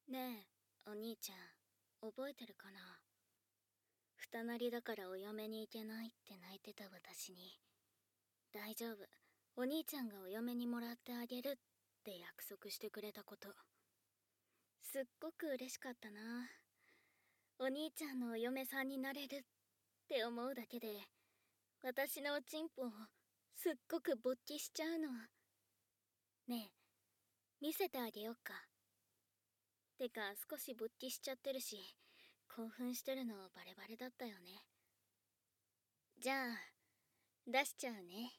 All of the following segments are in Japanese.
ねえ、お兄ちゃん、覚えてるかな？二なりだからお嫁に行けないって泣いてた私に、大丈夫、お兄ちゃんがお嫁にもらってあげるって約束してくれたこと。すっごく嬉しかったな。お兄ちゃんのお嫁さんになれるって思うだけで、私のおちんぽをすっごく勃起しちゃうの。ねえ、見せてあげよっか。てか、少し勃起しちゃってるし、興奮してるのバレバレだったよね。じゃあ、出しちゃうね。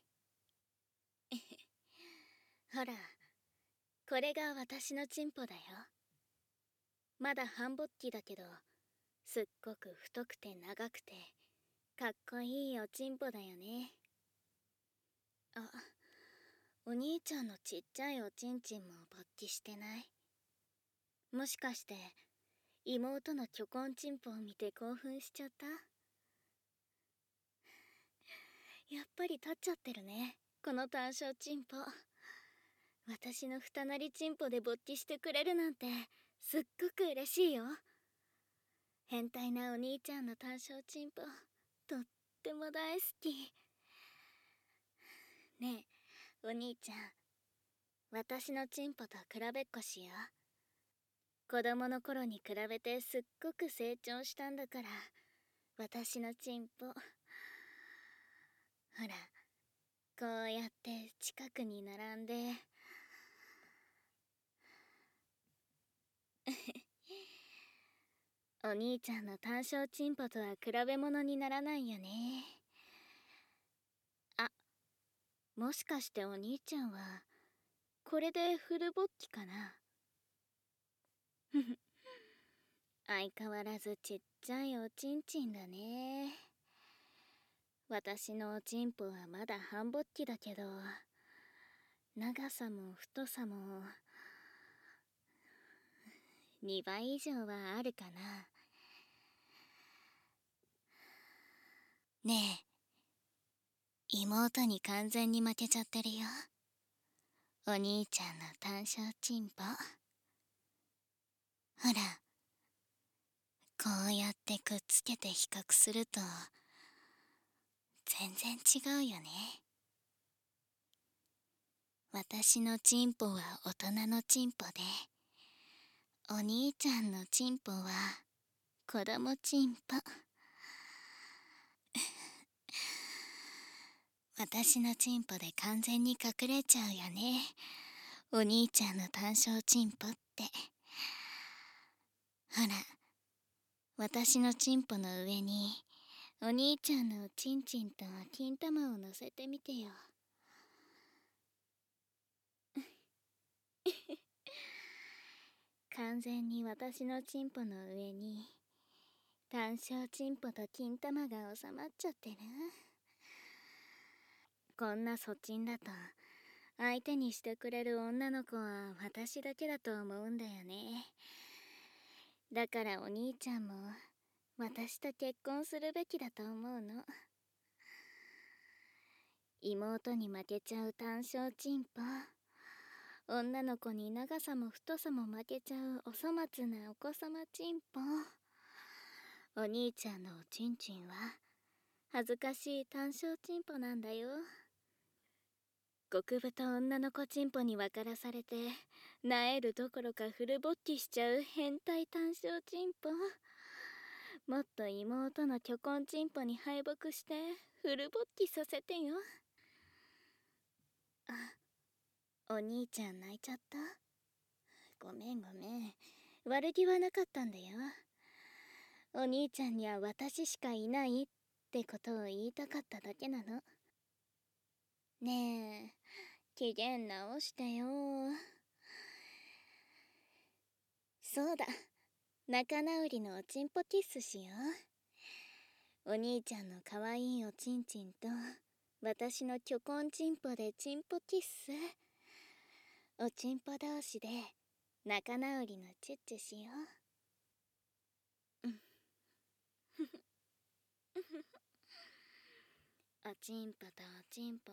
ほら、これが私のチンポだよ。まだ半勃起だけど、すっごく太くて長くて、かっこいいおちんぽだよね。あ、お兄ちゃんのちっちゃいおちんちんも勃起してない？もしかして、妹の巨根チンポを見て興奮しちゃった？やっぱり立っちゃってるね、この単焦チンポ。私の二なりチンポで勃起してくれるなんてすっごく嬉しいよ。変態なお兄ちゃんの単焦チンポ、とっても大好き。ねえ、お兄ちゃん、私のチンポと比べっこしよう。子供の頃に比べてすっごく成長したんだから、私のチンポ。ほら、こうやって近くに並んで。お兄ちゃんの単焦チンポとは比べ物にならないよね。あ、もしかしてお兄ちゃんはこれでフル勃起かな？ふふ、相変わらずちっちゃいおちんちんだね。私のおちんぽはまだ半勃起だけど、長さも太さも2倍以上はあるかな。ねえ、妹に完全に負けちゃってるよ、お兄ちゃんの単焦チンポ。ほら、こうやってくっつけて比較すると全然違うよね。私のチンポは大人のチンポで、お兄ちゃんのチンポは子供チンポ。私のチンポで完全に隠れちゃうよね、お兄ちゃんの単焦チンポって。ほら、私のチンポの上にお兄ちゃんのおちんちんと金玉を乗せてみてよ。完全に私のチンポの上に単焦チンポと金玉が収まっちゃってる。こんなそちんだと相手にしてくれる女の子は私だけだと思うんだよね。だからお兄ちゃんも私と結婚するべきだと思うの。妹に負けちゃう単焦チンポ、女の子に長さも太さも負けちゃうお粗末なお子様チンポ。お兄ちゃんのおちんちんは恥ずかしい単焦チンポなんだよ。極太女の子チンポに分からされて、なえるどころかフル勃起しちゃう変態単焦チンポ。もっと妹の巨根チンポに敗北してフル勃起させてよ。あ、お兄ちゃん泣いちゃった？ごめんごめん、悪気はなかったんだよ。お兄ちゃんには私しかいないってことを言いたかっただけなの。ねえ、機嫌直してよ。そうだ、仲直りのおちんぽキッスしよう。お兄ちゃんのかわいいおちんちんと私の巨根チンポでチンポキッス。おちんぽ同士で仲直りのチュッチュしよう。おちんぽとおちんぽを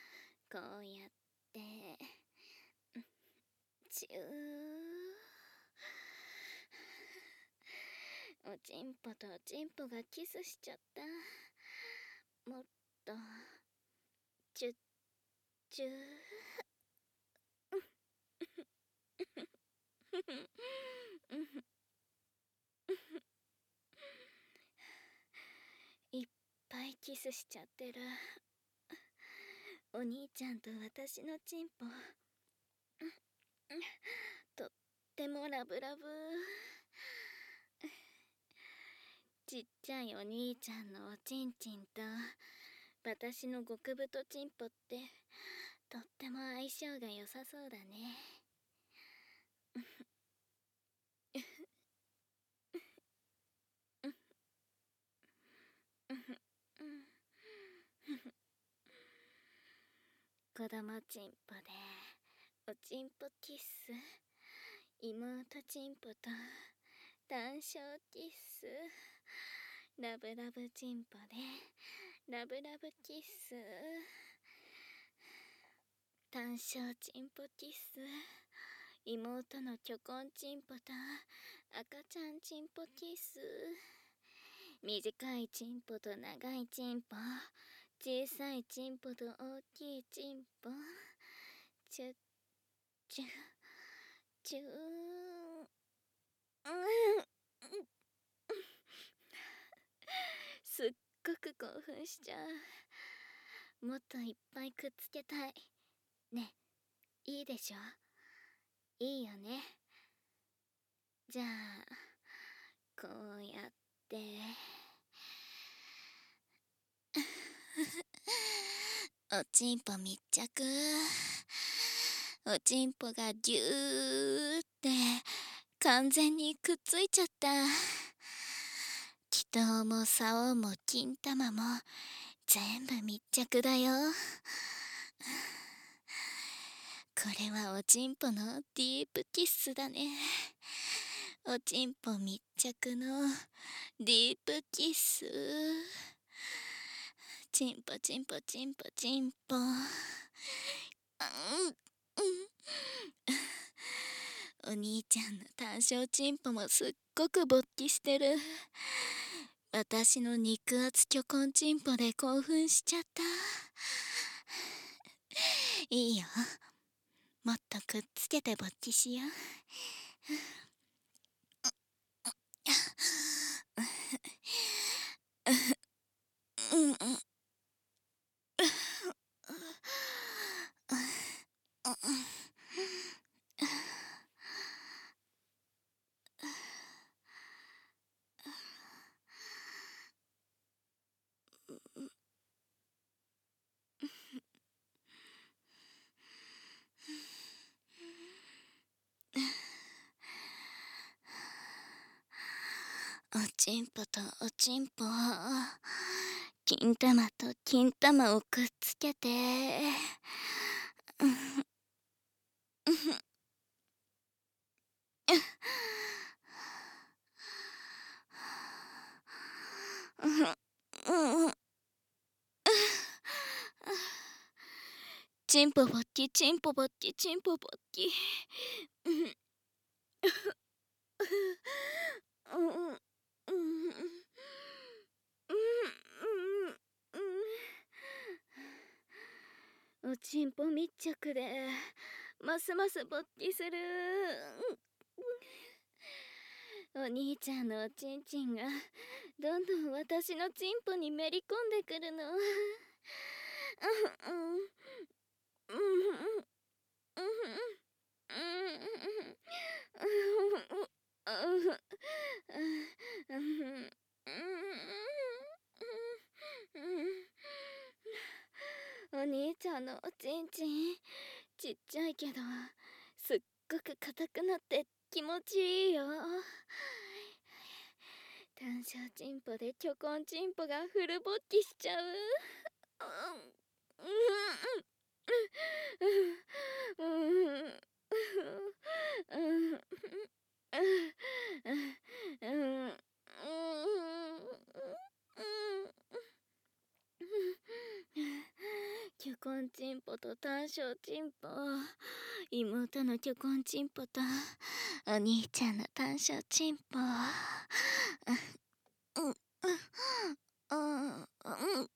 こうやってチュー。 おちんぽとおちんぽがキスしちゃった。もっとチュッチュー。いっぱいキスしちゃってる。お兄ちゃんと私のチンポとってもラブラブ。ちっちゃいお兄ちゃんのおちんちんと私の極太チンポってとっても相性が良さそうだね。子供チンポでおちんぽキス、妹チンポと単勝キス、ラブラブチンポでラブラブキス、単勝チンポキス、妹の巨根チンポと赤ちゃんチンポキス、短いチンポと長いチンポ、小さいチンポと大きいチンポ、チュッチュチュー。すっごく興奮しちゃう。もっといっぱいくっつけたい。ね、いいでしょ？いいよね。じゃあこうやっておちんぽ密着。おちんぽがギューって完全にくっついちゃった。気筒も竿も金玉も全部密着だよ。これはおちんぽのディープキッスだね。おちんぽ密着のディープキッス。チンポチンポチンポチンポ。お兄ちゃんの単勝チンポもすっごく勃起してる。私の肉厚巨根チンポで興奮しちゃった。いいよ、もっとくっつけて勃起しよう。おちんぽとおちんぽ、金玉と金玉をくっつけて、チンポ勃起チンポ勃起チンポ勃起。おちんぽ密着でますます勃起する。お兄ちゃんのおちんちんがどんどん私のチンポにめり込んでくるの。お兄ちゃんのおちんちんちっちゃいけどすっごく硬くなって気持ちいいよ。単勝チンポで巨根チンポがフル勃起しちゃう。巨根チンポと単勝チンポ妹の巨根チンポとお兄ちゃんの短小チンポ。うんうんうんうん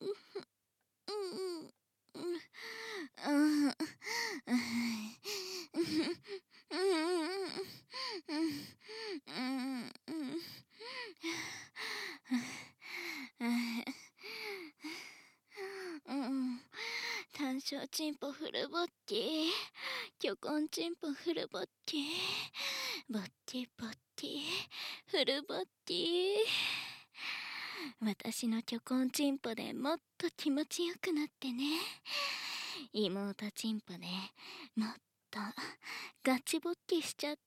短小チンポフルボッキー、巨根チンポフルボッキー、ボッキボッキフルボッキ私の巨根チンポでもっと気持ちよくなってね。妹チンポでもっとガチボッキしちゃって。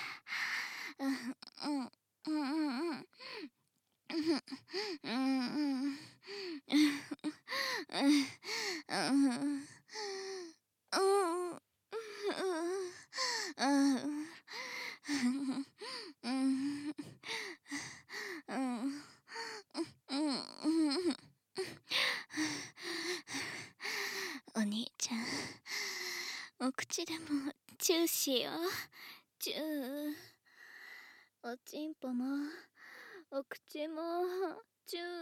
お兄ちゃん、お口でもチューしよう。チュー。おちんぽもお口もチュー。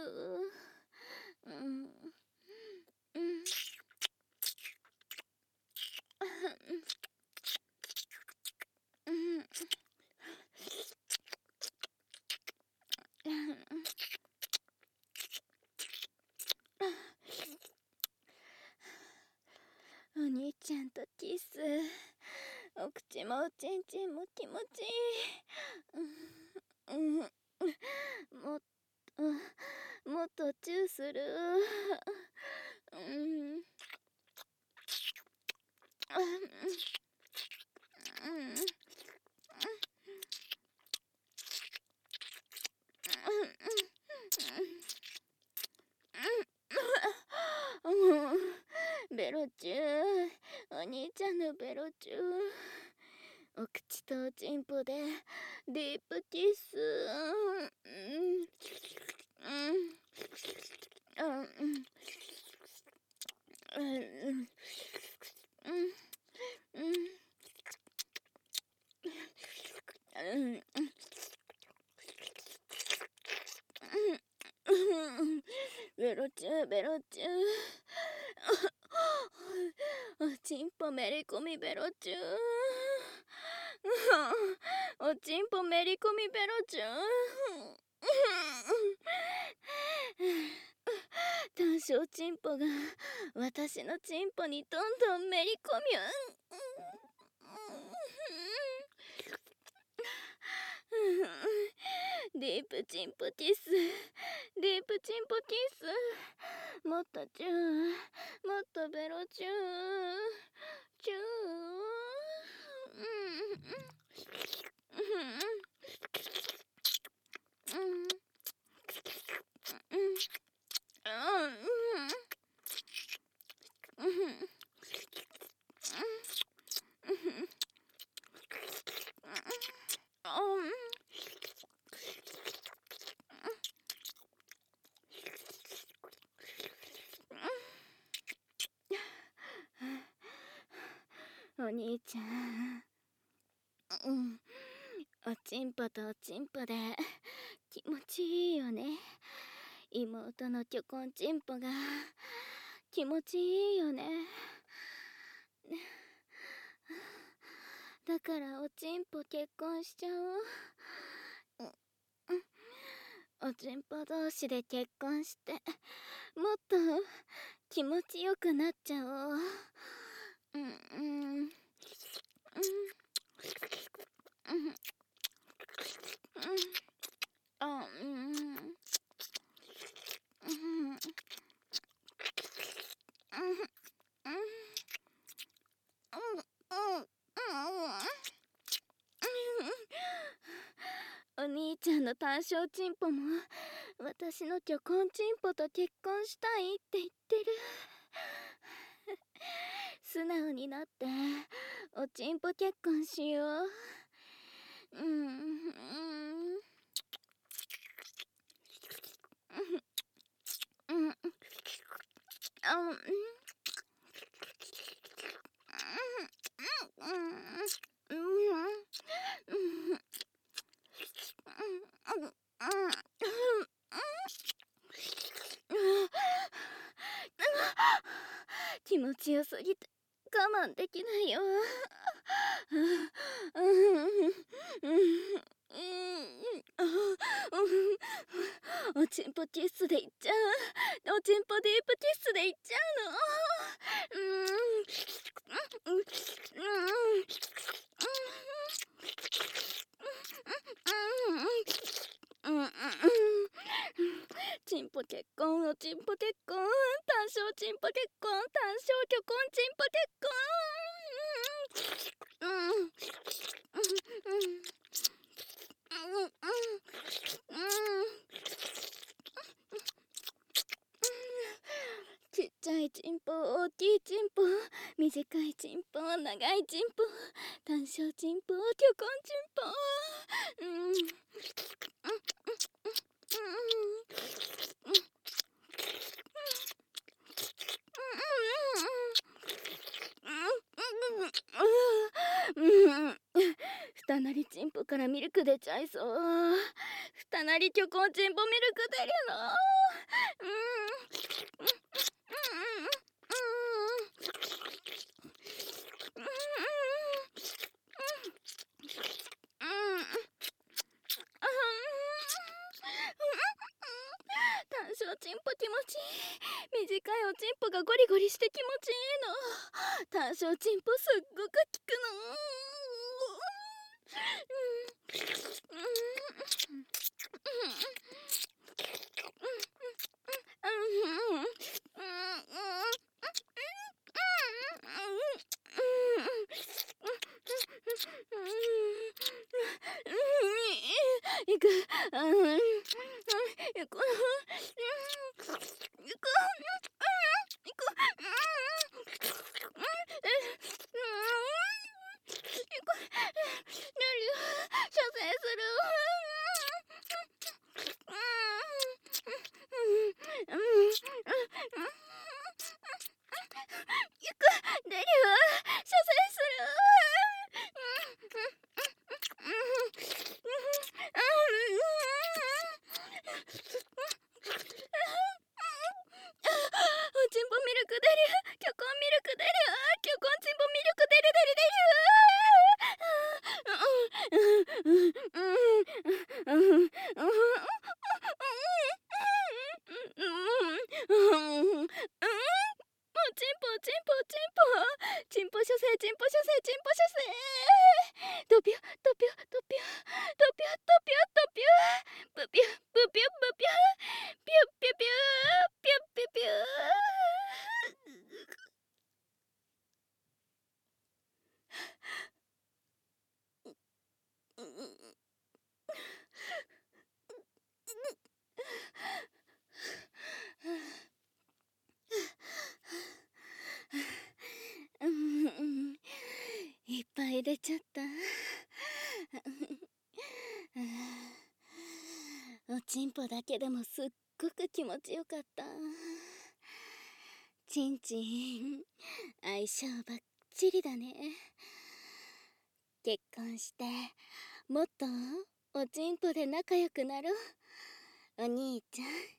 お兄ちゃんとキス。お口もおちんちんも気持ちいい。もっとチューする。ベロチュー、お兄ちゃんのベロチュー。お口とおちんぽでディープキス。ベロチューベロチュー。おちんぽめり込みベロチュー。おちんぽめり込みベロチュー。短小チンポが私のチンポにどんどんめり込みディープチンポキス、ディープチンポキス。もっとチュー、もっとベロチュー、チュお兄ちゃん、おちんぽとおちんぽで気持ちいいよね。妹の巨根チンポが気持ちいいよね。だからおちんぽ結婚しちゃおう。おちんぽ同士で結婚してもっと気持ちよくなっちゃおう。お兄ちゃんの短小チンポも私の巨根チンポと結婚したいって言ってる。素直になっておちんぽ結婚しよう。 強すぎて我慢できないよ。おちんぽキッスでいっちゃう。おちんぽディープキッスでいっちゃうの。チンポ結婚、おちんぽ結婚、単勝チンポ結婚、単勝虚婚チンポ結婚。ちっちゃいチンポ、大きいチンポ、短いチンポ、長いチンポ、単勝チンポ、虚婚チンポ。二なりチンポからミルク出ちゃいそう。二なり虚婚チンポミルク出るの。単勝チンポ気持ちいい。短いおチンポがゴリゴリして気持ちいいの。単勝チンポすっごく効くの。行く。射精する。出るわ。射精する。おちんぽミルク出る。虚婚ミルク出る。虚婚チンポミルク出る出る出る。チンポチンポチンポチンポ射精チンポ射精チンポ射精。ドピュドピュドピュドピュドピュドピュブピュブピュブピュピュピュピュピュピュピュ。いっぱい出ちゃった。おちんぽだけでもすっごく気持ちよかった。ちんちん相性ばっちりだね。結婚してもっとおちんぽで仲良くなろう。お兄ちゃん。